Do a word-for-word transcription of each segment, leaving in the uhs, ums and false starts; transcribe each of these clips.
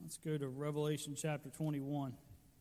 Let's go to Revelation chapter twenty-one.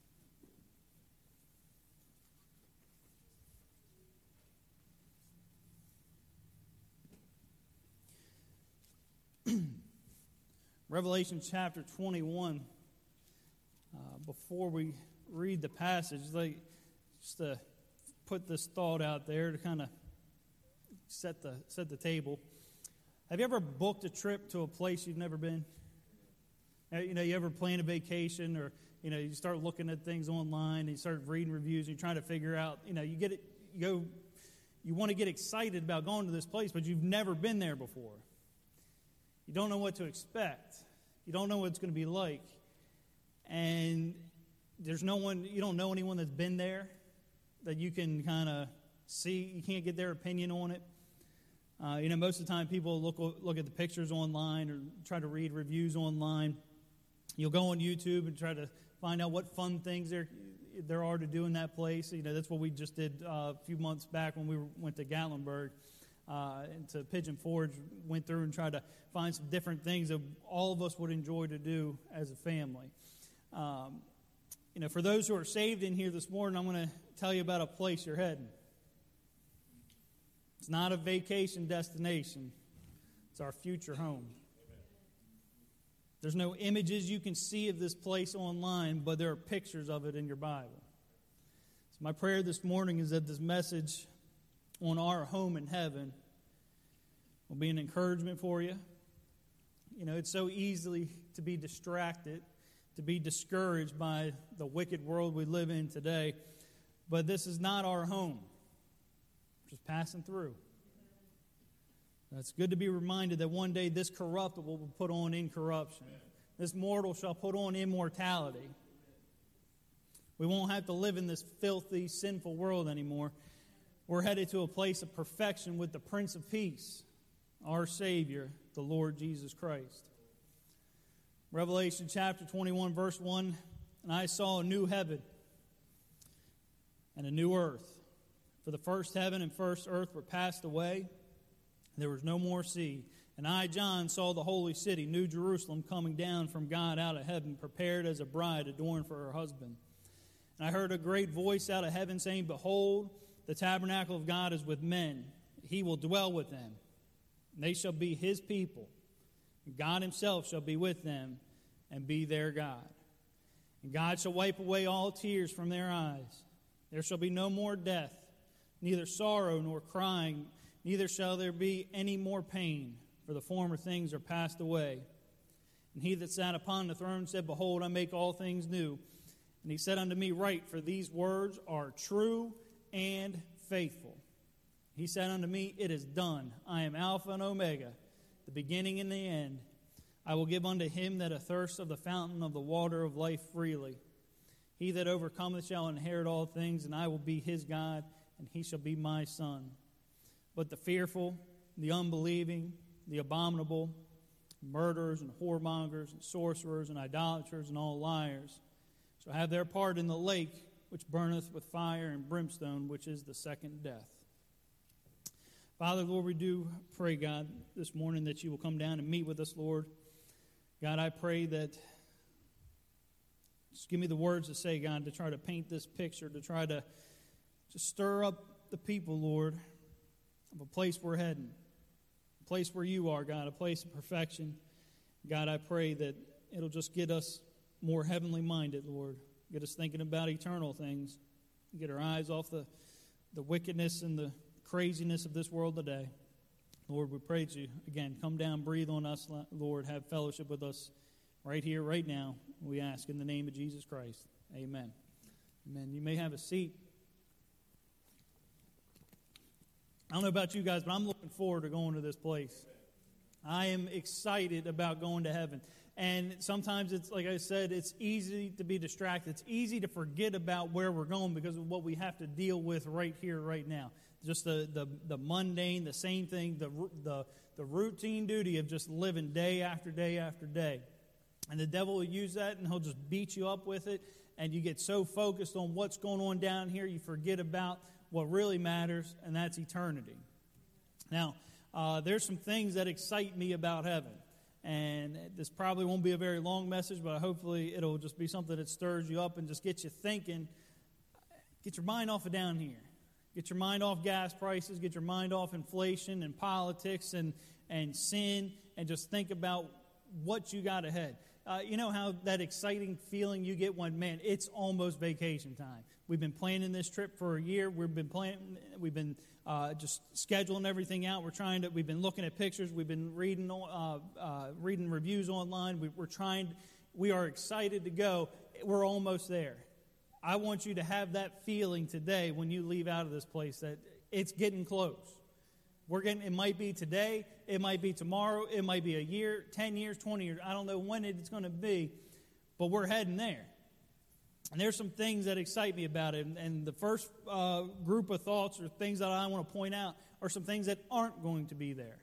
Revelation chapter twenty-one. Uh, before we read the passage, like, just to put this thought out there to kind of set the set the table. Have you ever booked a trip to a place you've never been? You know, you ever plan a vacation, or you know, you start looking at things online and you start reading reviews and you're trying to figure out, you know, you get it, you go, you want to get excited about going to this place, but you've never been there before. You don't know what to expect. You don't know what it's going to be like. And there's no one, you don't know anyone that's been there that you can kind of see. You can't get their opinion on it. Uh, you know, most of the time people look look at the pictures online or try to read reviews online. You'll go on YouTube and try to find out what fun things there there are to do in that place. You know, that's what we just did uh, a few months back when we went to Gatlinburg. Uh, and to Pigeon Forge, went through and tried to find some different things that all of us would enjoy to do as a family. Um, you know, for those who are saved in here this morning, I'm going to tell you about a place you're heading. It's not a vacation destination. It's our future home. There's no images you can see of this place online, but there are pictures of it in your Bible. So my prayer this morning is that this message on our home in heaven will be an encouragement for you. You know, it's so easily to be distracted, to be discouraged by the wicked world we live in today. But this is not our home. We're just passing through. It's good to be reminded that one day this corruptible will put on incorruption. This mortal shall put on immortality. We won't have to live in this filthy, sinful world anymore. We're headed to a place of perfection with the Prince of Peace, our Savior, the Lord Jesus Christ. Revelation chapter twenty-one, verse one, and I saw a new heaven and a new earth. For the first heaven and first earth were passed away. There was no more sea. And I, John, saw the holy city, New Jerusalem, coming down from God out of heaven, prepared as a bride adorned for her husband. And I heard a great voice out of heaven saying, Behold, the tabernacle of God is with men. He will dwell with them. And they shall be his people. And God himself shall be with them and be their God. And God shall wipe away all tears from their eyes. There shall be no more death, neither sorrow nor crying, neither shall there be any more pain, for the former things are passed away. And he that sat upon the throne said, Behold, I make all things new. And he said unto me, Write, for these words are true and faithful. He said unto me, It is done. I am Alpha and Omega, the beginning and the end. I will give unto him that athirst of the fountain of the water of life freely. He that overcometh shall inherit all things, and I will be his God, and he shall be my son. But the fearful, the unbelieving, the abominable, murderers and whoremongers and sorcerers and idolaters and all liars shall have their part in the lake which burneth with fire and brimstone, which is the second death. Father, Lord, we do pray, God, this morning that you will come down and meet with us, Lord. God, I pray that, just give me the words to say, God, to try to paint this picture, to try to just stir up the people, Lord, of a place we're heading, a place where you are, God, a place of perfection. God, I pray that it'll just get us more heavenly minded, Lord. Get us thinking about eternal things. Get our eyes off the, the wickedness and the craziness of this world today. Lord, we pray to you, again, come down, breathe on us, Lord, have fellowship with us right here, right now. We ask in the name of Jesus Christ. Amen. Amen. You may have a seat. I don't know about you guys, but I'm looking forward to going to this place. I am excited about going to heaven. And sometimes it's, like I said, it's easy to be distracted. It's easy to forget about where we're going because of what we have to deal with right here, right now. Just the, the, the mundane, the same thing, the, the, the routine duty of just living day after day after day. And the devil will use that and he'll just beat you up with it. And you get so focused on what's going on down here, you forget about what really matters, and that's eternity. Now, uh, there's some things that excite me about heaven. And this probably won't be a very long message, but hopefully it'll just be something that stirs you up and just gets you thinking. Get your mind off of down here. Get your mind off gas prices. Get your mind off inflation and politics and, and sin, and just think about what you got ahead. Uh, you know how that exciting feeling you get when, man, it's almost vacation time. We've been planning this trip for a year. We've been planning. We've been uh, just scheduling everything out. We're trying to. We've been looking at pictures. We've been reading uh, uh, reading reviews online. We, we're trying. We are excited to go. We're almost there. I want you to have that feeling today when you leave out of this place that it's getting close. We're getting. It might be today. It might be tomorrow. It might be a year, ten years, twenty years. I don't know when it's going to be, but we're heading there. And there's some things that excite me about it. And, and the first uh, group of thoughts or things that I want to point out are some things that aren't going to be there.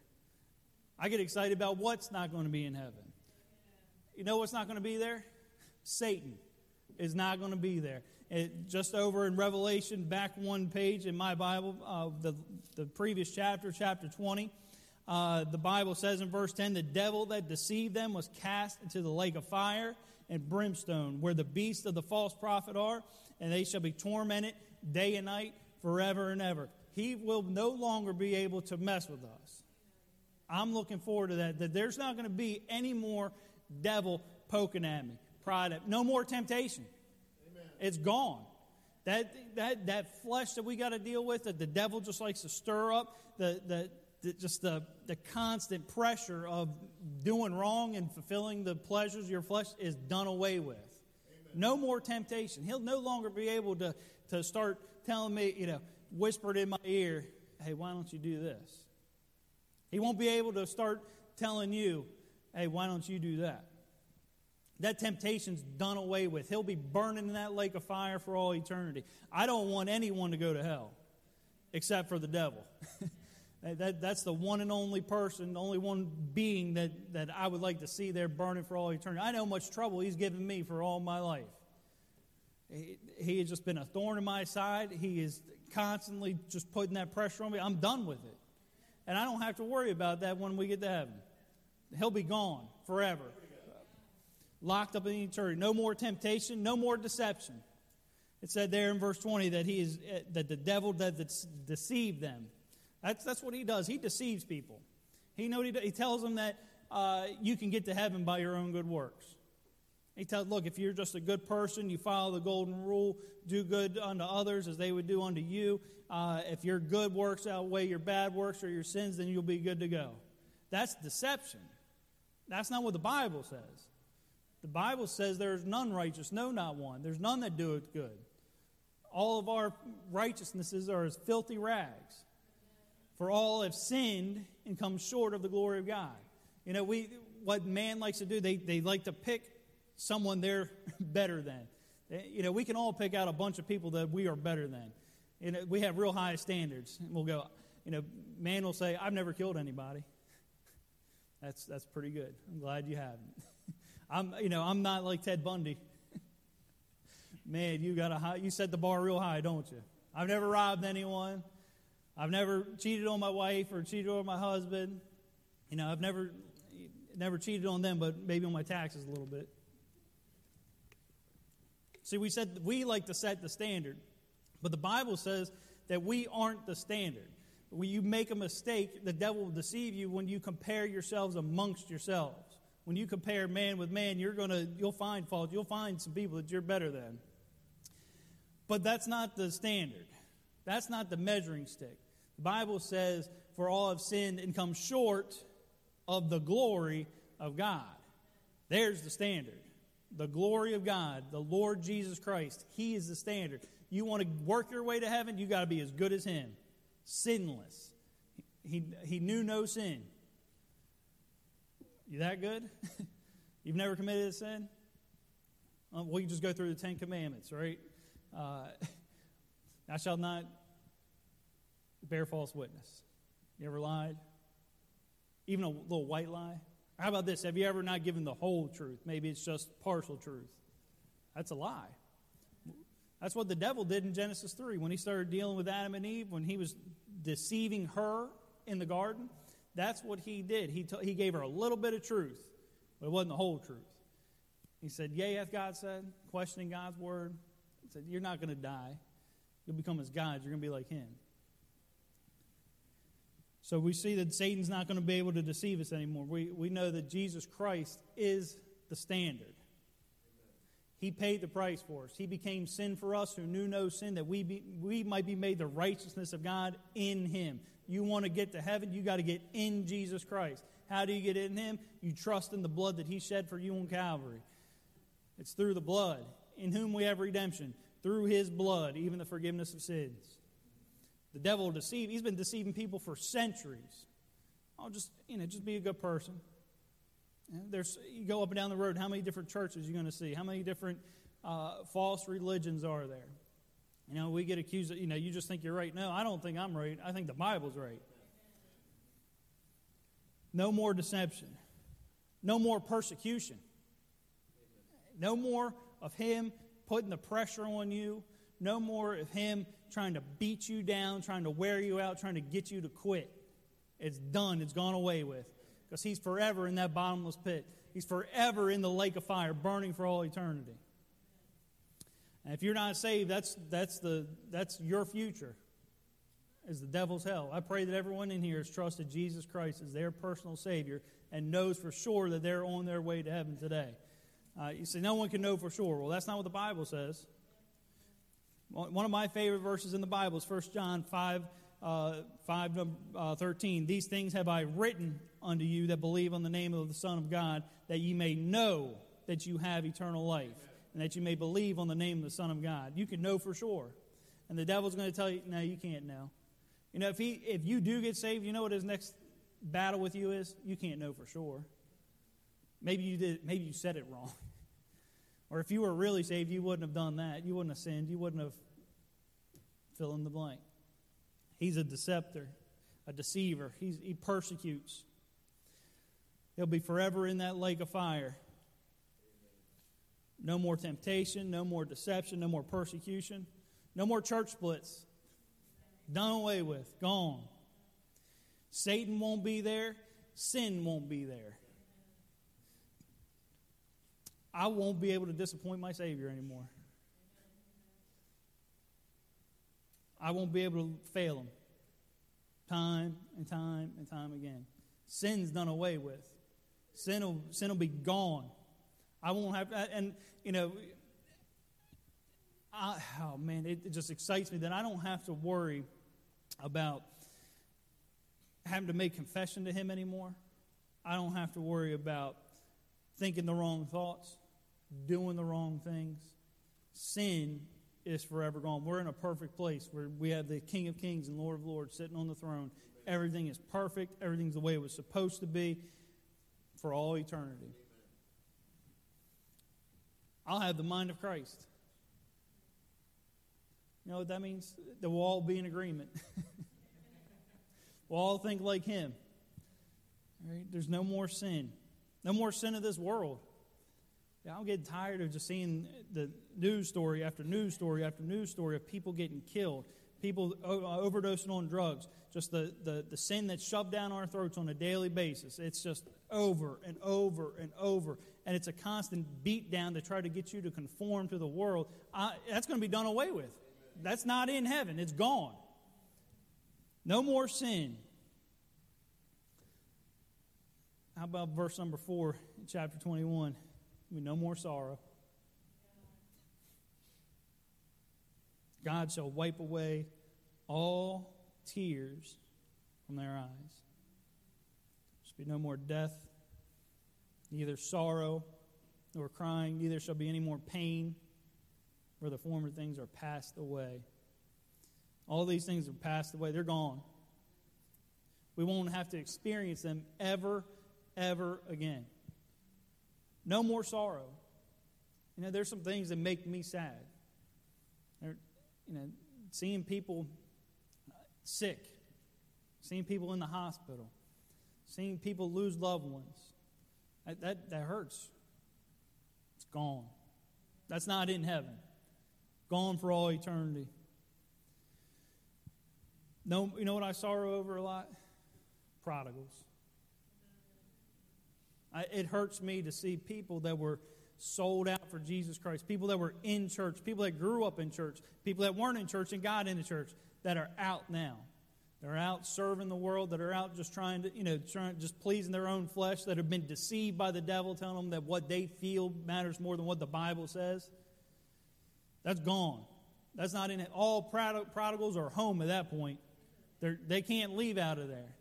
I get excited about what's not going to be in heaven. You know what's not going to be there? Satan is not going to be there. It, just over in Revelation, back one page in my Bible, uh, the, the previous chapter, chapter twenty, uh, the Bible says in verse ten, the devil that deceived them was cast into the lake of fire and brimstone, where the beasts of the false prophet are, and they shall be tormented day and night forever and ever. He will no longer be able to mess with us. I'm looking forward to that, that there's not going to be any more devil poking at me, pride at me. No more temptation. Amen. It's gone. That that that flesh that we got to deal with, that the devil just likes to stir up, the the, the just the, the constant pressure of doing wrong and fulfilling the pleasures of your flesh is done away with. Amen. No more temptation. He'll no longer be able to, to start telling me, you know, whispered in my ear, hey, why don't you do this? He won't be able to start telling you, hey, why don't you do that? That temptation's done away with. He'll be burning in that lake of fire for all eternity. I don't want anyone to go to hell except for the devil. that, that's the one and only person, the only one being that, that I would like to see there burning for all eternity. I know how much trouble he's given me for all my life. He, he has just been a thorn in my side. He is constantly just putting that pressure on me. I'm done with it. And I don't have to worry about that when we get to heaven. He'll be gone forever. Locked up in eternity. No more temptation, no more deception. It said there in verse twenty that he is that the devil that deceived them. That's that's what he does. He deceives people. He know he, he tells them that uh, you can get to heaven by your own good works. He tells, look, if you're just a good person, you follow the golden rule, do good unto others as they would do unto you. Uh, if your good works outweigh your bad works or your sins, then you'll be good to go. That's deception. That's not what the Bible says. The Bible says there is none righteous, no, not one. There's none that doeth good. All of our righteousnesses are as filthy rags. For all have sinned and come short of the glory of God. You know, we what man likes to do, they, they like to pick someone they're better than. You know, we can all pick out a bunch of people that we are better than. You know, we have real high standards. And we'll go, you know, man will say, I've never killed anybody. That's that's pretty good. I'm glad you haven't. I'm, you know, I'm not like Ted Bundy. Man, you got a high, you set the bar real high, don't you? I've never robbed anyone. I've never cheated on my wife or cheated on my husband. You know, I've never, never cheated on them, but maybe on my taxes a little bit. See, we said we like to set the standard, but the Bible says that we aren't the standard. When you make a mistake, the devil will deceive you when you compare yourselves amongst yourselves. When you compare man with man, you're gonna you'll find fault. You'll find some people that you're better than. But that's not the standard. That's not the measuring stick. The Bible says, for all have sinned and come short of the glory of God. There's the standard. The glory of God, the Lord Jesus Christ. He is the standard. You want to work your way to heaven, you got to be as good as Him. Sinless. He, he knew no sin. You that good? You've never committed a sin? Well, we can just go through the Ten Commandments, right? Uh, Thou shalt not bear false witness. You ever lied? Even a little white lie? How about this? Have you ever not given the whole truth? Maybe it's just partial truth. That's a lie. That's what the devil did in Genesis three when he started dealing with Adam and Eve, when he was deceiving her in the garden. That's what he did. He, t- he gave her a little bit of truth. but it wasn't the whole truth. He said, yea, hath God said, questioning God's word. He said, you're not going to die. You'll become as gods. You're going to be like him. So we see that Satan's not going to be able to deceive us anymore. We, we know that Jesus Christ is the standard. He paid the price for us. He became sin for us who knew no sin, that we be, we might be made the righteousness of God in him. You want to get to heaven, you got to get in Jesus Christ. How do you get in him? You trust in the blood that he shed for you on Calvary. It's through the blood, in whom we have redemption, through his blood, even the forgiveness of sins. The devil will deceive. He's been deceiving people for centuries. I'll just, you know, just be a good person. You know, there's, you go up and down the road, how many different churches are you going to see? How many different uh, false religions are there? You know, we get accused of, you know, you just think you're right. No, I don't think I'm right. I think the Bible's right. No more deception. No more persecution. No more of him putting the pressure on you. No more of him trying to beat you down, trying to wear you out, trying to get you to quit. It's done. It's gone away with. Because he's forever in that bottomless pit. He's forever in the lake of fire, burning for all eternity. And if you're not saved, that's that's the that's your future, is the devil's hell. I pray that everyone in here has trusted Jesus Christ as their personal Savior and knows for sure that they're on their way to heaven today. Uh, you say, no one can know for sure. Well, that's not what the Bible says. One of my favorite verses in the Bible is First John five, uh, five uh, thirteen. These things have I written unto you that believe on the name of the Son of God, that ye may know that you have eternal life, and that you may believe on the name of the Son of God. You can know for sure. And the devil's going to tell you, no, you can't know. You know, if he, if you do get saved, you know what his next battle with you is? You can't know for sure. Maybe you did. Maybe you said it wrong. Or if you were really saved, you wouldn't have done that. You wouldn't have sinned. You wouldn't have fill in the blank. He's a deceptor, a deceiver. He's, he persecutes. He'll be forever in that lake of fire. No more temptation, no more deception, no more persecution, no more church splits. Done away with, gone. Satan won't be there. Sin won't be there. I won't be able to disappoint my Savior anymore. I won't be able to fail him. Time and time and time again. Sin's done away with. Sin will, sin will be gone. I won't have to, and, you know, I, oh man, it, it just excites me that I don't have to worry about having to make confession to him anymore. I don't have to worry about thinking the wrong thoughts, doing the wrong things. Sin is forever gone. We're in a perfect place where we have the King of Kings and Lord of Lords sitting on the throne. Everything is perfect. Everything's the way it was supposed to be for all eternity. I'll have the mind of Christ. You know what that means? That we'll all be in agreement. We'll all think like him. All right? There's no more sin. No more sin of this world. Yeah, I'm getting tired of just seeing the news story after news story after news story of people getting killed, people overdosing on drugs, just the, the, the sin that's shoved down our throats on a daily basis. It's just over and over and over. And it's a constant beat down to try to get you to conform to the world. I, that's going to be done away with. That's not in heaven. It's gone. No more sin. How about verse number four in chapter twenty-one? No more sorrow. God shall wipe away all tears from their eyes. There shall be no more death, neither sorrow nor crying, neither shall be any more pain, for the former things are passed away. All these things are passed away. They're gone. We won't have to experience them ever, ever again. No more sorrow. You know, there's some things that make me sad. There, you know, seeing people sick, seeing people in the hospital, seeing people lose loved ones. That, that, that hurts. It's gone. That's not in heaven. Gone for all eternity. No, you know what I sorrow over a lot? Prodigals. I, it hurts me to see people that were sold out for Jesus Christ, people that were in church, people that grew up in church, people that weren't in church and got into church, that are out now. They're out serving the world, that are out just trying to, you know, trying just pleasing their own flesh, that have been deceived by the devil, telling them that what they feel matters more than what the Bible says. That's gone. That's not in it. All prod- prodigals are home at that point. They're, they can't leave out of there.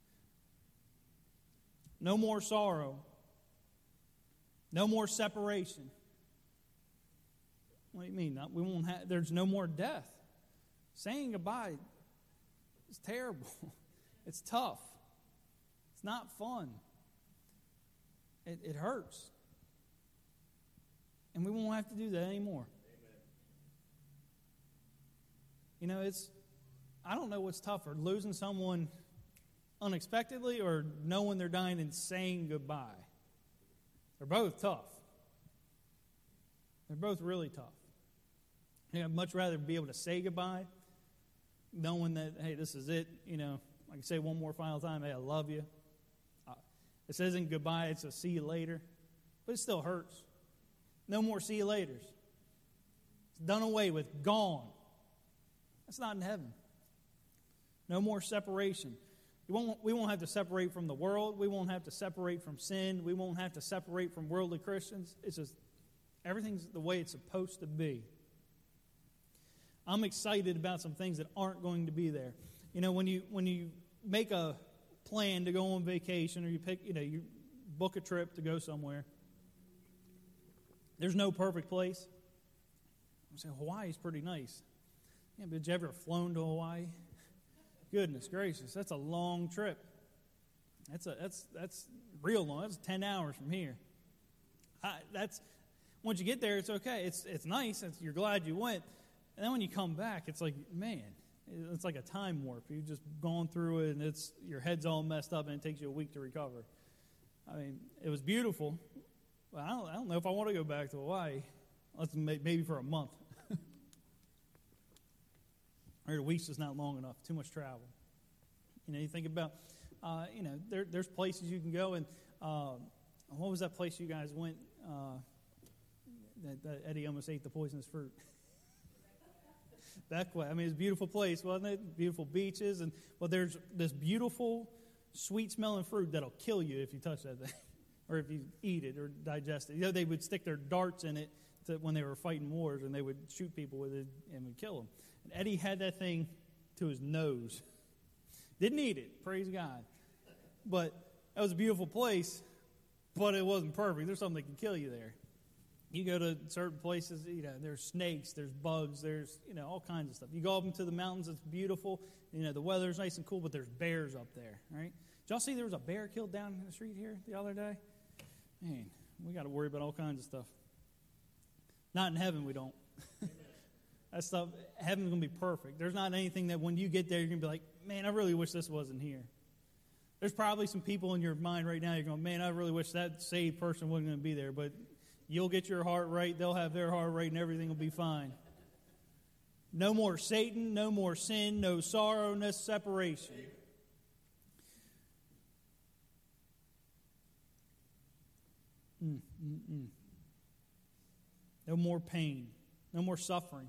No more sorrow. No more separation. What do you mean? We won't have, there's no more death. Saying goodbye is terrible. It's tough. It's not fun. It, it hurts. And we won't have to do that anymore. Amen. You know, it's, I don't know what's tougher, losing someone unexpectedly or knowing they're dying and saying goodbye. They're both tough. They're both really tough. You know, I'd much rather be able to say goodbye, knowing that, hey, this is it. You know, I can say one more final time, hey, I love you. Uh, this isn't goodbye, it's a see you later. But it still hurts. No more see you laters. It's done away with, gone. That's not in heaven. No more separation. We won't, we won't have to separate from the world. We won't have to separate from sin. We won't have to separate from worldly Christians. It's just, everything's the way it's supposed to be. I'm excited about some things that aren't going to be there. You know, when you when you make a plan to go on vacation, or you pick, you know, you book a trip to go somewhere, there's no perfect place. I say Hawaii's pretty nice. Yeah, but did you ever flown to Hawaii? Goodness gracious, that's a long trip. That's a that's that's real long. That's ten hours from here. I, that's once you get there, it's okay. It's it's nice. It's, you're glad you went. And then when you come back, it's like, man, it's like a time warp. You've just gone through it, and it's your head's all messed up, and it takes you a week to recover. I mean, it was beautiful, but I don't I don't know if I want to go back to Hawaii. Let's maybe for a month. Or a week's just not long enough. Too much travel. You know, you think about, uh, you know, there, there's places you can go. And uh, what was that place you guys went? Uh, that, that Eddie almost ate the poisonous fruit. Beckway. I mean, it's a beautiful place, wasn't it? Beautiful beaches. And well, there's this beautiful, sweet-smelling fruit that'll kill you if you touch that thing, or if you eat it or digest it. You know, they would stick their darts in it to, when they were fighting wars, and they would shoot people with it and would kill them. And Eddie had that thing to his nose. Didn't eat it, praise God. But that was a beautiful place, but it wasn't perfect. There's something that can kill you there. You go to certain places, you know, there's snakes, there's bugs, there's, you know, all kinds of stuff. You go up into the mountains, it's beautiful. You know, the weather's nice and cool, but there's bears up there, right? Did y'all see there was a bear killed down in the street here the other day? Man, we got to worry about all kinds of stuff. Not in heaven, we don't. That stuff, heaven's going to be perfect. There's not anything that when you get there, you're going to be like, man, I really wish this wasn't here. There's probably some people in your mind right now, you're going, man, I really wish that saved person wasn't going to be there. But you'll get your heart right, they'll have their heart right, and everything will be fine. No more Satan, no more sin, no sorrow, no separation. Mm, mm, mm. No more pain, no more suffering.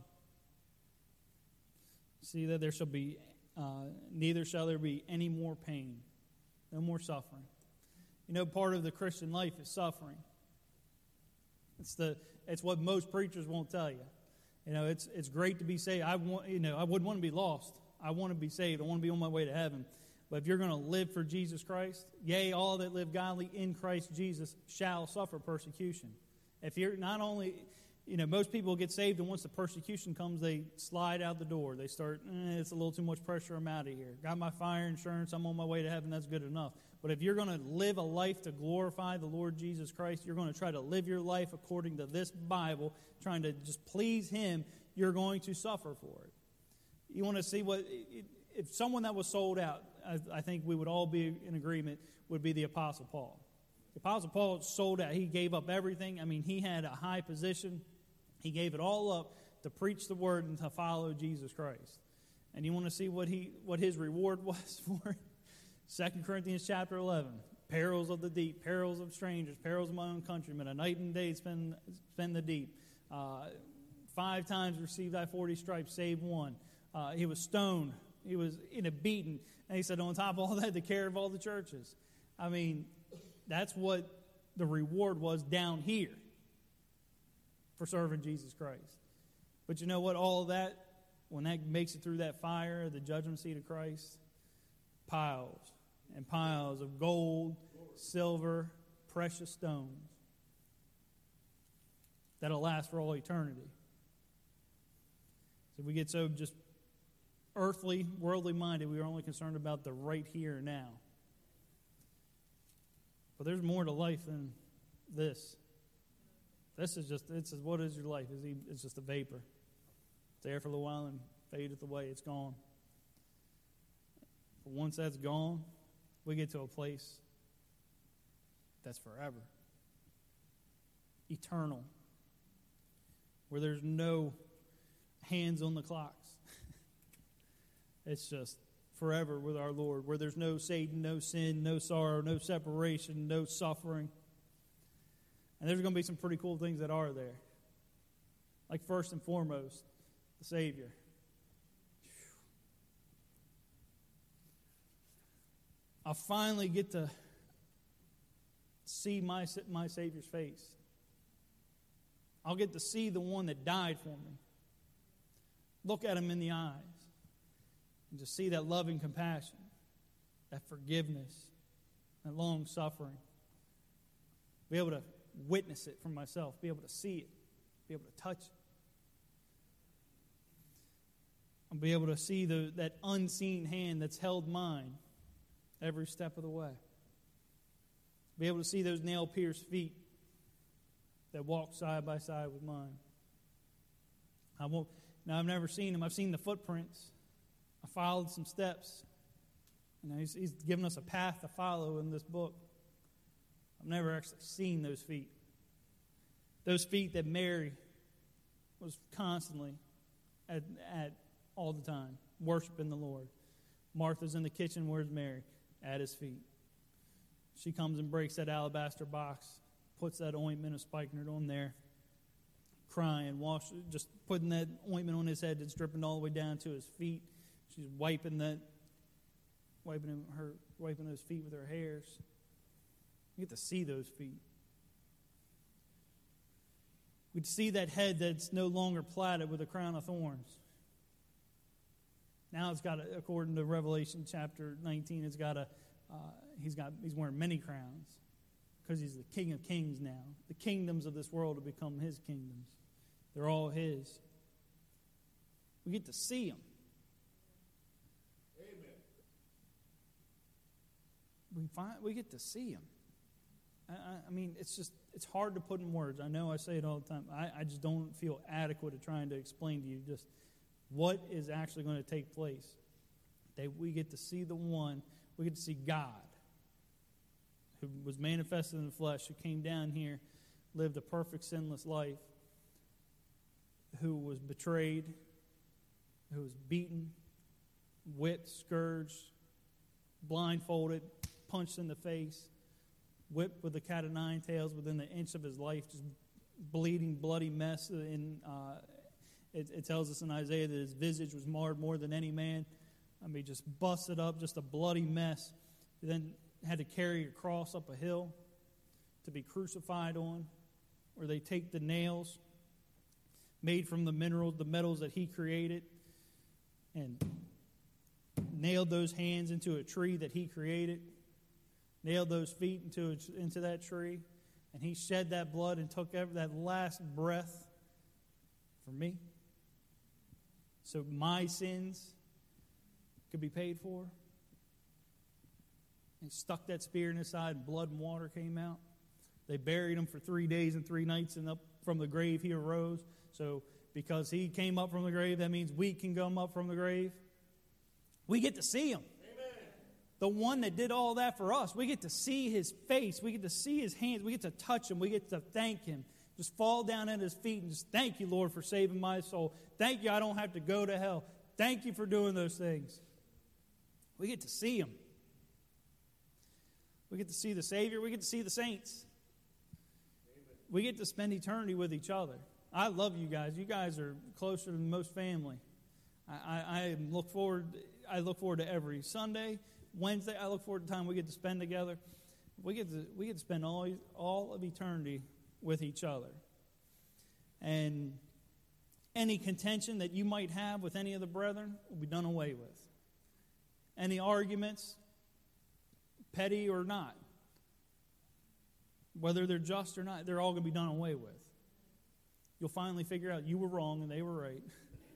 See that there shall be, uh, neither shall there be any more pain, no more suffering. You know, part of the Christian life is suffering. It's the it's what most preachers won't tell you. You know, it's it's great to be saved. I want you know I wouldn't want to be lost. I want to be saved. I want to be on my way to heaven. But if you're going to live for Jesus Christ, yea, all that live godly in Christ Jesus shall suffer persecution. If you're not only You know, most people get saved, and once the persecution comes, they slide out the door. They start, eh, it's a little too much pressure, I'm out of here. Got my fire insurance, I'm on my way to heaven, that's good enough. But if you're going to live a life to glorify the Lord Jesus Christ, you're going to try to live your life according to this Bible, trying to just please Him, you're going to suffer for it. You want to see what, if someone that was sold out, I, I think we would all be in agreement, would be the Apostle Paul. The Apostle Paul sold out. He gave up everything. I mean, he had a high position. He gave it all up to preach the word and to follow Jesus Christ. And you want to see what he what his reward was for it? Second Corinthians chapter eleven. perils of the deep, perils of strangers, perils of my own countrymen, a night and day spend, spend the deep. Uh, five times received I forty stripes, save one. Uh, he was stoned. He was in a beaten. And he said, on top of all that, the care of all the churches. I mean, that's what the reward was down here for serving Jesus Christ. But you know what? All of that, when that makes it through that fire, the judgment seat of Christ, piles and piles of gold, silver, precious stones that'll last for all eternity. So we get so just earthly, worldly minded, we are only concerned about the right here and now. But there's more to life than this. This is just, it's what is your life? It's just a vapor. It's there for a little while and fadeth away. It's gone. But once that's gone, we get to a place that's forever. Eternal. Where there's no hands on the clocks. It's just forever with our Lord. Where there's no Satan, no sin, no sorrow, no separation, no suffering. And there's going to be some pretty cool things that are there. Like first and foremost, the Savior. I'll finally get to see my, my Savior's face. I'll get to see the one that died for me. Look at him in the eyes. And just see that loving compassion, that forgiveness, that long suffering. Be able to witness it for myself. Be able to see it. Be able to touch it. I'll be able to see the, that unseen hand that's held mine every step of the way. Be able to see those nail-pierced feet that walk side by side with mine. I won't, now, I've never seen them. I've seen the footprints. I followed some steps. You know, he's, he's given us a path to follow in this book. I've never actually seen those feet. Those feet that Mary was constantly at, at all the time, worshiping the Lord. Martha's in the kitchen. Where's Mary? At his feet. She comes and breaks that alabaster box, puts that ointment of spikenard on there, crying, wash, just putting that ointment on his head that's dripping all the way down to his feet. She's wiping that, wiping him, her, wiping those feet with her hairs. You get to see those feet. We'd see that head that's no longer plaited with a crown of thorns. Now it's got, a, according to Revelation chapter nineteen, it's got a, uh, he's got, he's wearing many crowns because he's the King of Kings now. The kingdoms of this world have become his kingdoms. They're all his. We get to see him. Amen. We find we get to see him. I, I mean, it's just, it's hard to put in words. I know I say it all the time. I, I just don't feel adequate at trying to explain to you just what is actually going to take place. That we get to see the one, we get to see God, who was manifested in the flesh, who came down here, lived a perfect, sinless life, who was betrayed, who was beaten, whipped, scourged, blindfolded, punched in the face, whipped with a cat of nine tails within the inch of his life, just bleeding, bloody mess. In, uh, it, it tells us in Isaiah that his visage was marred more than any man. I mean, just busted up, just a bloody mess. He then had to carry a cross up a hill to be crucified on, where they take the nails made from the minerals, the metals that he created, and nailed those hands into a tree that he created, nailed those feet into, into that tree, and he shed that blood and took every, that last breath for me. So my sins could be paid for. He stuck that spear in his side, and blood and water came out. They buried him for three days and three nights, and up from the grave he arose. So because he came up from the grave, that means we can come up from the grave. We get to see him. Amen. The one that did all that for us. We get to see his face. We get to see his hands. We get to touch him. We get to thank him. Just fall down at his feet and just thank you, Lord, for saving my soul. Thank you, I don't have to go to hell. Thank you for doing those things. We get to see him. We get to see the Savior. We get to see the saints. We get to spend eternity with each other. I love you guys. You guys are closer than most family. I, I, I look forward. I look forward to every Sunday, Wednesday. I look forward to the time we get to spend together. We get to we get to spend all all of eternity with each other. And any contention that you might have with any of the brethren will be done away with. Any arguments, petty or not, whether they're just or not, they're all going to be done away with. You'll finally figure out you were wrong and they were right.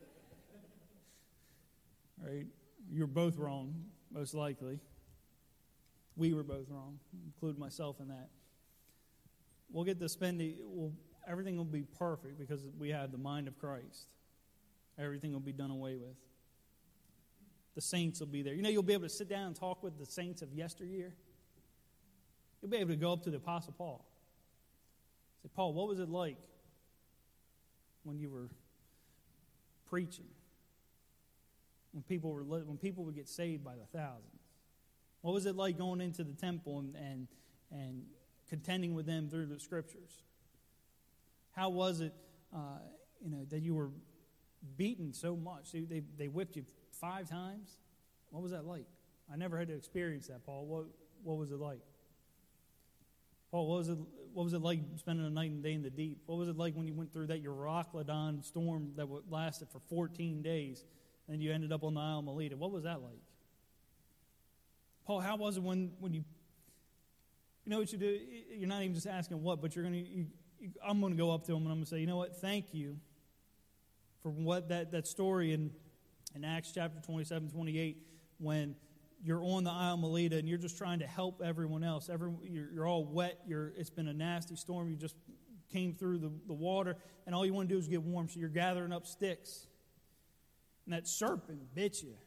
Right? You're both wrong, most likely. We were both wrong, include myself in that. We'll get to spend the, we'll, everything will be perfect because we have the mind of Christ. Everything will be done away with. The saints will be there. You know, you'll be able to sit down and talk with the saints of yesteryear. You'll be able to go up to the Apostle Paul. Say, Paul, what was it like when you were preaching? When people were when people would get saved by the thousands? What was it like going into the temple and and, and contending with them through the Scriptures? How was it, uh, you know, that you were beaten so much? They, they they whipped you five times. What was that like? I never had to experience that, Paul. What what was it like? Paul, what was it? What was it like spending a night and day in the deep? What was it like when you went through that Euroclydon storm that lasted for fourteen days, and you ended up on the Isle of Melita? What was that like? Paul, how was it when, when you, you know what you do? You're not even just asking what, but you're going to. You, you, I'm going to go up to him and I'm going to say, you know what? Thank you for what that that story in in Acts chapter twenty-seven, twenty-eight, when you're on the Isle of Melita and you're just trying to help everyone else. Every, you're, you're all wet. You're, it's been a nasty storm. You just came through the, the water, and all you want to do is get warm. So you're gathering up sticks. And that serpent bit you.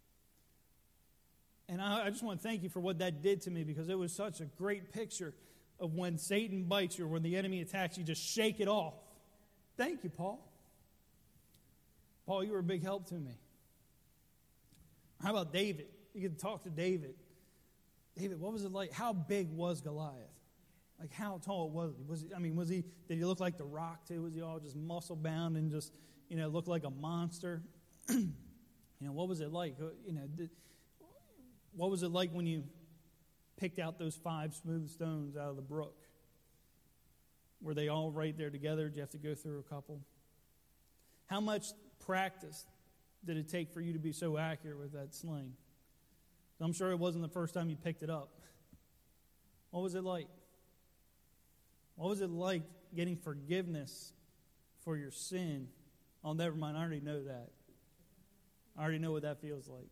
And I, I just want to thank you for what that did to me, because it was such a great picture of when Satan bites you or when the enemy attacks you, just shake it off. Thank you, Paul. Paul, you were a big help to me. How about David? You get to talk to David. David, what was it like? How big was Goliath? Like, how tall was he? Was he, I mean, was he? Did he look like the Rock too? Was he all just muscle bound and just, you know, look like a monster? You know, what was it like? You know, did, what was it like when you picked out those five smooth stones out of the brook? Were they all right there together? Did you have to go through a couple? How much practice did it take for you to be so accurate with that sling? I'm sure it wasn't the first time you picked it up. What was it like? What was it like getting forgiveness for your sin? Oh, never mind. I already know that. I already know what that feels like.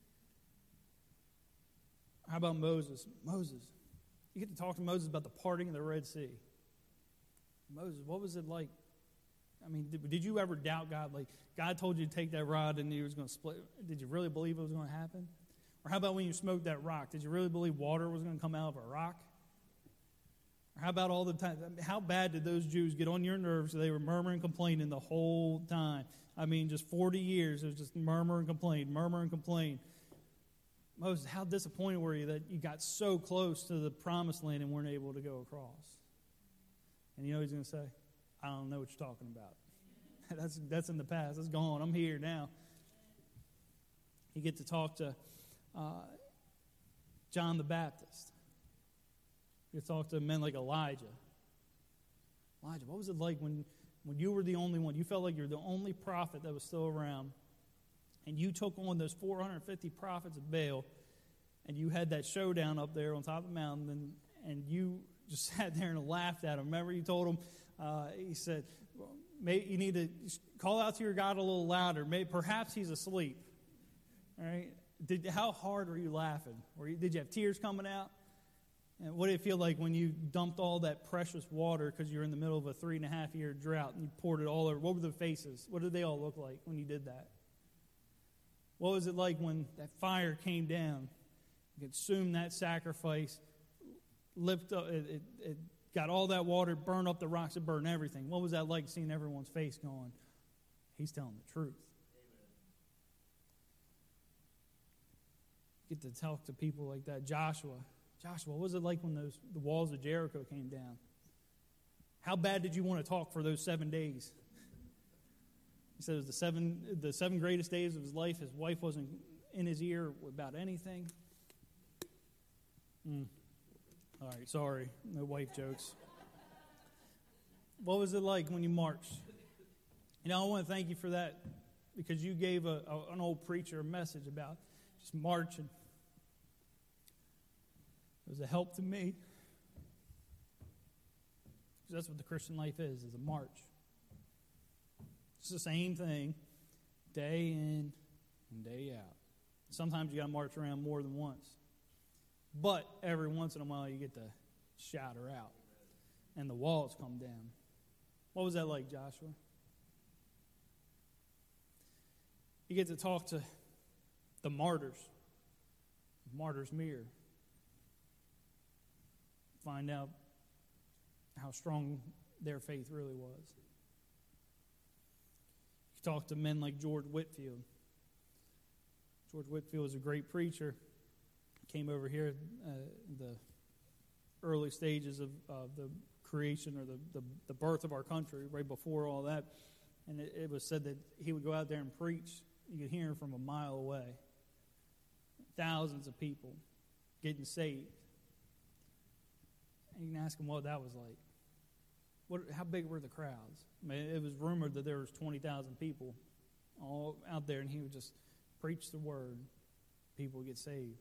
How about Moses? Moses. You get to talk to Moses about the parting of the Red Sea. Moses, what was it like? I mean, did, did you ever doubt God? Like, God told you to take that rod and he was going to split. Did you really believe it was going to happen? Or how about when you smoked that rock? Did you really believe water was going to come out of a rock? Or how about all the time? How bad did those Jews get on your nerves so they were murmuring and complaining the whole time? I mean, just forty years, it was just murmur and complain, murmur and complain. Moses, how disappointed were you that you got so close to the promised land and weren't able to go across? And you know what he's going to say? I don't know what you're talking about. that's that's in the past. That's gone. I'm here now. You get to talk to uh, John the Baptist. You get to talk to men like Elijah. Elijah, what was it like when, when you were the only one? You felt like you're the only prophet that was still around. And you took on those four hundred fifty prophets of Baal. And you had that showdown up there on top of the mountain. And, and you just sat there and laughed at him. Remember, you told him, uh, he said, well, maybe you need to call out to your God a little louder. Maybe, perhaps he's asleep. All right? Did, how hard were you laughing? Were you, did you have tears coming out? And what did it feel like when you dumped all that precious water because you were in the middle of a three and a half year drought and you poured it all over? What were the faces? What did they all look like when you did that? What was it like when that fire came down, consumed that sacrifice, lift up, it, it, it got all that water, burned up the rocks, it burned everything? What was that like, seeing everyone's face going, he's telling the truth? Get to talk to people like that. Joshua. Joshua, what was it like when those the walls of Jericho came down? How bad did you want to talk for those seven days? He said it was the seven, the seven greatest days of his life. His wife wasn't in his ear about anything. Mm. All right, sorry. No wife jokes. What was it like when you marched? You know, I want to thank you for that because you gave a, a, an old preacher a message about just marching. It was a help to me. Because that's what the Christian life is, is a march. It's the same thing day in and day out. Sometimes you got to march around more than once. But every once in a while you get to shout her out. And the walls come down. What was that like, Joshua? You get to talk to the martyrs. Martyr's Mirror. Find out how strong their faith really was. You talk to men like George Whitefield. George Whitefield was a great preacher. Came over here uh, in the early stages of uh, the creation or the, the, the birth of our country, right before all that. And it, it was said that he would go out there and preach. You could hear him from a mile away. Thousands of people getting saved. And you can ask him what that was like. What? How big were the crowds? I mean, it was rumored that there was twenty thousand people all out there, and he would just preach the word. People would get saved.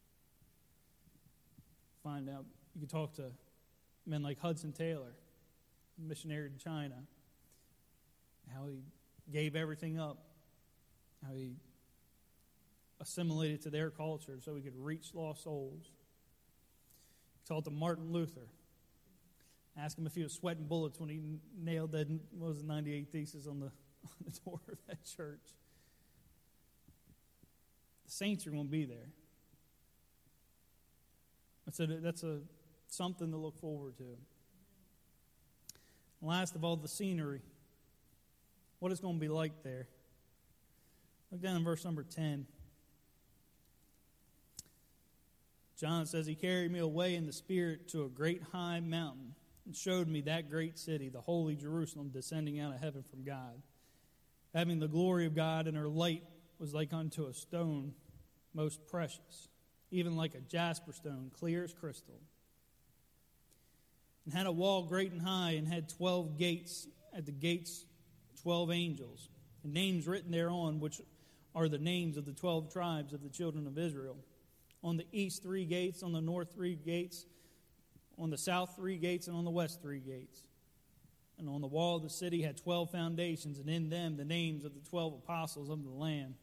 Find out. You could talk to men like Hudson Taylor, missionary to China, how he gave everything up, how he assimilated to their culture so he could reach lost souls. Talked to Martin Luther. Asked him if he was sweating bullets when he nailed that, what was the ninety-eight Thesis on the, on the door of that church. The saints are going to be there. I said that's a something to look forward to. And last of all, the scenery. What it's going to be like there. Look down in verse number ten. John says, he carried me away in the Spirit to a great high mountain and showed me that great city, the holy Jerusalem, descending out of heaven from God, having the glory of God, and her light was like unto a stone most precious, even like a jasper stone, clear as crystal. And had a wall great and high, and had twelve gates, at the gates twelve angels, and names written thereon, which are the names of the twelve tribes of the children of Israel. On the east three gates, on the north three gates, on the south three gates, and on the west three gates. And on the wall of the city had twelve foundations, and in them the names of the twelve apostles of the Lamb.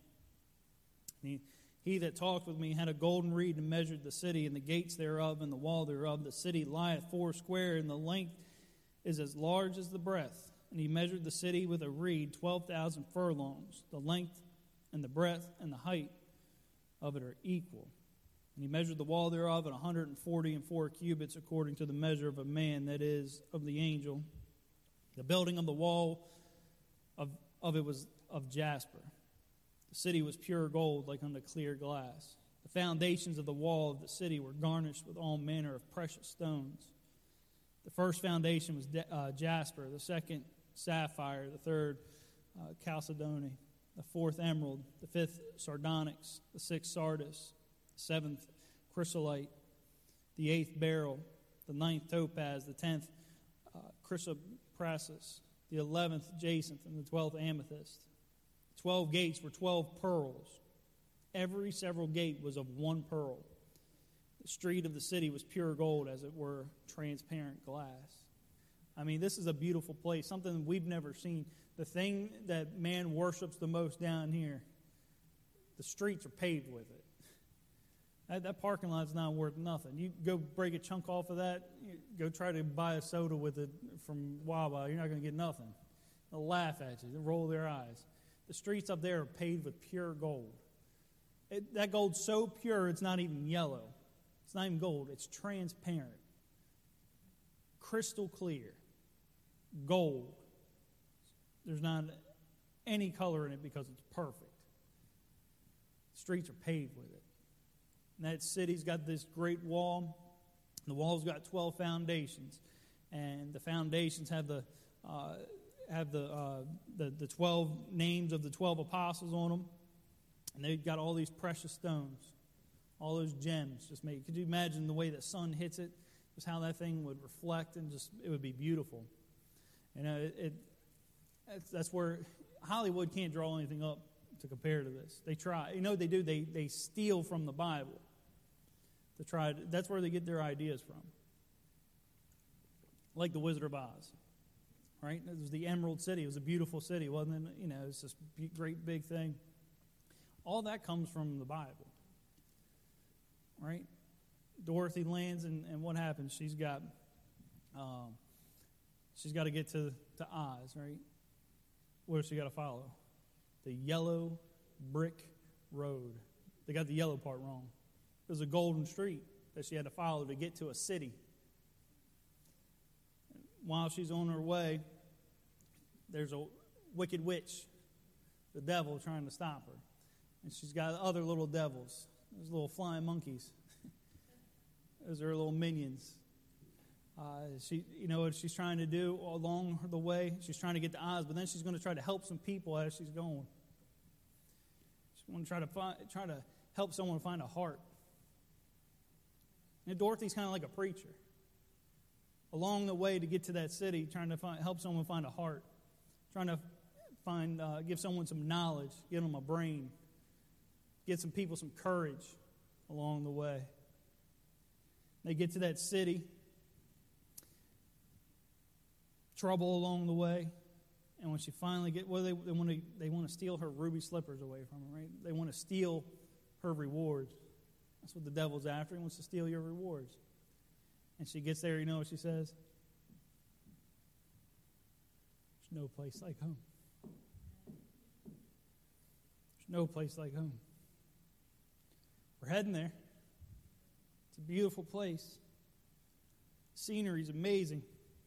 He, he that talked with me had a golden reed and measured the city, and the gates thereof, and the wall thereof. The city lieth four square, and the length is as large as the breadth. And he measured the city with a reed, twelve thousand furlongs. The length and the breadth and the height of it are equal. And he measured the wall thereof at one hundred forty and four cubits, according to the measure of a man, that is, of the angel. The building of the wall of, of it was of jasper. The city was pure gold, like unto clear glass. The foundations of the wall of the city were garnished with all manner of precious stones. The first foundation was de- uh, jasper, the second sapphire, the third uh, chalcedony, the fourth emerald, the fifth sardonyx, the sixth sardis, seventh chrysolite, the eighth beryl, the ninth topaz, the tenth uh, chrysoprasus, the eleventh jacinth, and the twelfth amethyst. Twelve gates were twelve pearls. Every several gate was of one pearl. The street of the city was pure gold, as it were transparent glass. I mean, this is a beautiful place, something we've never seen. The thing that man worships the most down here, the streets are paved with it. That, that parking lot's not worth nothing. You go break a chunk off of that, you go try to buy a soda with it from Wawa, you're not going to get nothing. They'll laugh at you. They'll roll their eyes. The streets up there are paved with pure gold. It, that gold's so pure, it's not even yellow. It's not even gold. It's transparent. Crystal clear. Gold. There's not any color in it because it's perfect. The streets are paved with it. And that city's got this great wall. The wall's got twelve foundations, and the foundations have the uh, have the, uh, the the twelve names of the twelve apostles on them, and they've got all these precious stones, all those gems. Just make. Could you imagine the way the sun hits it? Just how that thing would reflect, and just it would be beautiful. You know, it, it that's, that's where Hollywood can't draw anything up to compare to this. They try. You know what they do? They they steal from the Bible. To try. To, that's where they get their ideas from. Like the Wizard of Oz, right? It was the Emerald City. It was a beautiful city, wasn't it? You know, it's this great big thing. All that comes from the Bible, right? Dorothy lands, and, and what happens? She's got, um, she's got to get to to Oz, right? What does she got to follow? The yellow brick road. They got the yellow part wrong. It was a golden street that she had to follow to get to a city. While she's on her way, there's a wicked witch, the devil, trying to stop her. And she's got other little devils, those little flying monkeys. Those are her little minions. Uh, she, you know what she's trying to do along the way? She's trying to get to Oz, but then she's going to try to help some people as she's going. She's going to try to find, try to help someone find a heart. And Dorothy's kind of like a preacher. Along the way to get to that city, trying to find, help someone find a heart, trying to find, uh, give someone some knowledge, give them a brain, get some people some courage along the way. They get to that city, trouble along the way, and when she finally get, well, they, they want to they want to steal her ruby slippers away from her, right? They want to steal her rewards. That's what the devil's after. He wants to steal your rewards. And she gets there, you know what she says? There's no place like home. There's no place like home. We're heading there. It's a beautiful place. Scenery's amazing.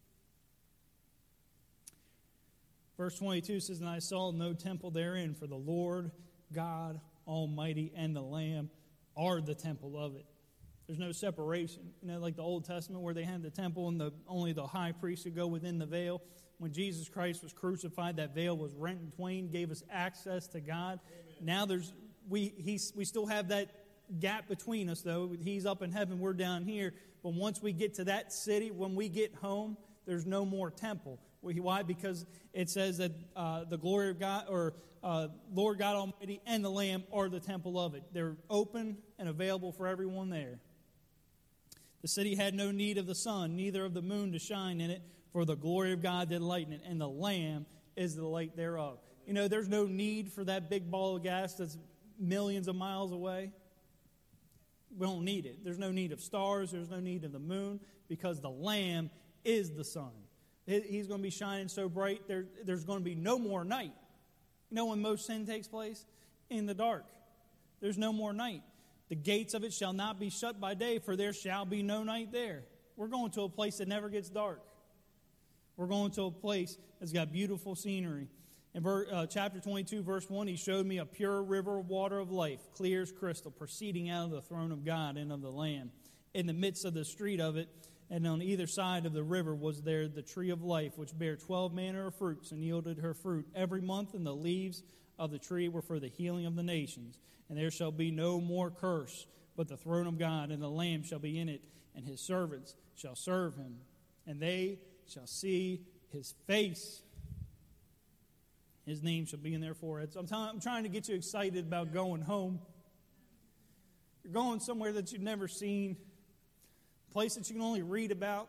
Verse twenty-two says, "And I saw no temple therein, for the Lord God Almighty and the Lamb are the temple of it." There's no separation. You know, like the Old Testament where they had the temple and the only the high priest could go within the veil. When Jesus Christ was crucified, that veil was rent in twain, gave us access to God. Amen. Now there's we he's, we still have that gap between us, though. He's up in heaven, we're down here. But once we get to that city, when we get home, there's no more temple. Why? Because it says that uh, the glory of God, or uh, Lord God Almighty and the Lamb are the temple of it. They're open and available for everyone there. The city had no need of the sun, neither of the moon to shine in it, for the glory of God did lighten it, and the Lamb is the light thereof. You know, there's no need for that big ball of gas that's millions of miles away. We don't need it. There's no need of stars. There's no need of the moon, because the Lamb is the sun. He's going to be shining so bright, there, there's going to be no more night. You know when most sin takes place? In the dark. There's no more night. The gates of it shall not be shut by day, for there shall be no night there. We're going to a place that never gets dark. We're going to a place that's got beautiful scenery. In ver, uh, chapter twenty-two, verse one, he showed me a pure river of water of life, clear as crystal, proceeding out of the throne of God and of the Lamb. In the midst of the street of it, and on either side of the river was there the tree of life, which bare twelve manner of fruits, and yielded her fruit every month, and the leaves of the tree were for the healing of the nations. And there shall be no more curse, but the throne of God and the Lamb shall be in it, and his servants shall serve him, and they shall see his face. His name shall be in their foreheads. I'm, t- I'm trying to get you excited about going home. You're going somewhere that you've never seen, a place that you can only read about.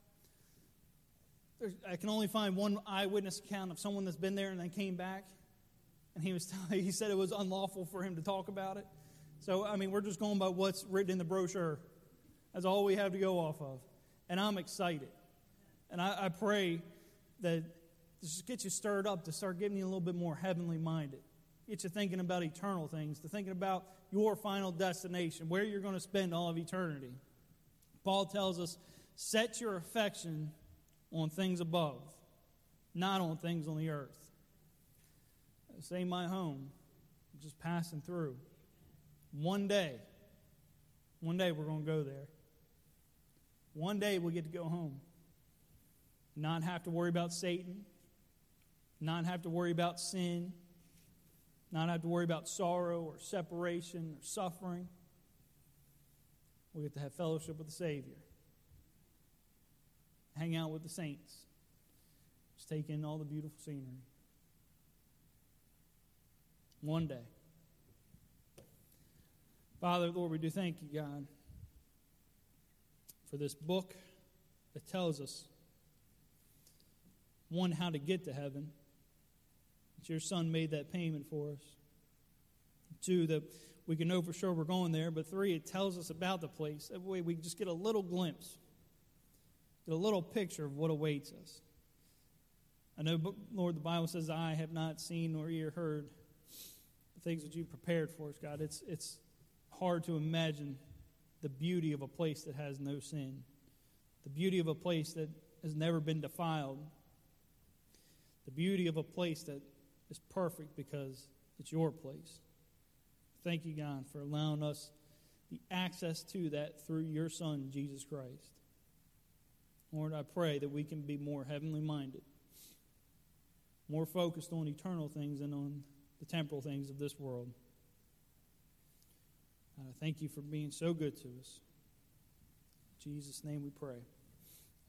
There's, I can only find one eyewitness account of someone that's been there and then came back. And he was telling, he said it was unlawful for him to talk about it. So, I mean, we're just going by what's written in the brochure. That's all we have to go off of. And I'm excited. And I, I pray that this just gets you stirred up to start getting you a little bit more heavenly minded. Get you thinking about eternal things, to thinking about your final destination, where you're going to spend all of eternity. Paul tells us, set your affection on things above, not on things on the earth. This ain't my home. I'm just passing through. One day, one day we're going to go there. One day we'll get to go home. Not have to worry about Satan. Not have to worry about sin. Not have to worry about sorrow or separation or suffering. We get to have fellowship with the Savior. Hang out with the saints. Just take in all the beautiful scenery. One day. Father, Lord, we do thank you, God, for this book that tells us, one, how to get to heaven. That your Son made that payment for us. Two, that we can know for sure we're going there. But three, it tells us about the place. That way we just get a little glimpse, get a little picture of what awaits us. I know, Lord, the Bible says, I have not seen nor ear heard the things that you've prepared for us, God. It's, it's hard to imagine the beauty of a place that has no sin, the beauty of a place that has never been defiled, the beauty of a place that is perfect because it's your place. Thank you, God, for allowing us the access to that through your Son, Jesus Christ. Lord, I pray that we can be more heavenly minded, more focused on eternal things than on the temporal things of this world. God, I thank you for being so good to us. In Jesus' name we pray.